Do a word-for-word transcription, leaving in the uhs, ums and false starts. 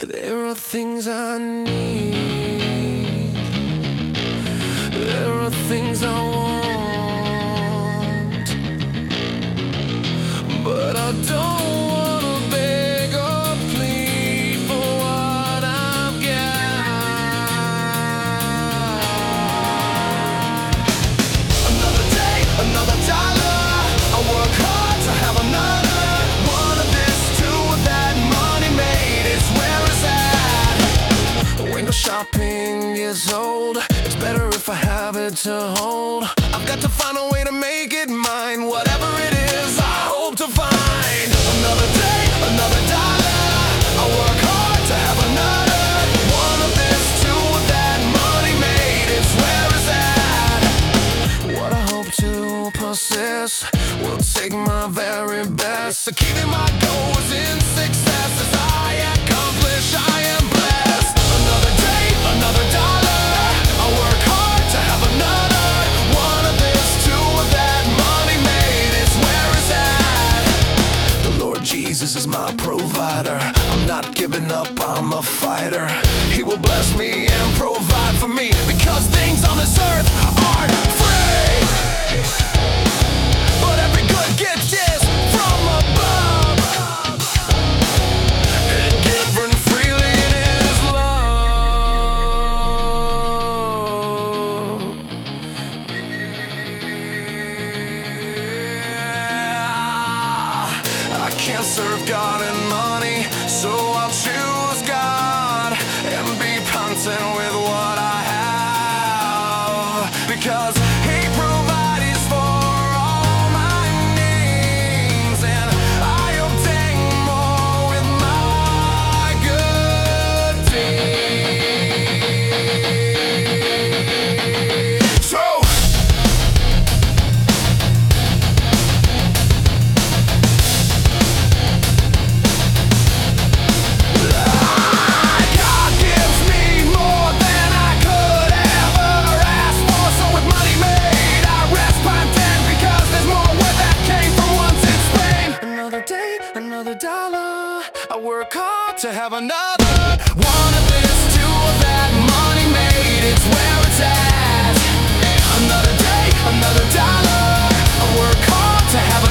There are things I need. There are things I want, but I don't wanna beg or plead for what I've got. Another day, another dollar. I work hard to have another one of this, two of that. Money made is where it's at. Window shopping is old. It's better if I have it to hold. I've got to find a way to make it mine. Whatever it is, I hope to find. Another day, another dollar. I work hard to have another one of this, two of that. Money made is where it's at. What I hope to possess will take my very best. So keeping my goals in success as I accomplish, I am blessed. Another day, another dollar. I work hard to have another one of this, two of that. Money made is where it's at. The Lord Jesus is my provider. I'm not giving up, I'm a fighter. He will bless me and provide for me, because things on this earth aren't free. But every good gift is from above, and given freely in His love. I can't serve God and money, so I'll choose God and be content with what I have, because He provides for all my needs, and I obtain more with my good deeds. So God gives me more than I could ever ask for. So with money made, I rest content, because there's more where that came from once in Spain. Another day, another dollar. I work hard to have another one of this, two of that. Money made, it's where it's at. Another day, another dollar. I work hard to have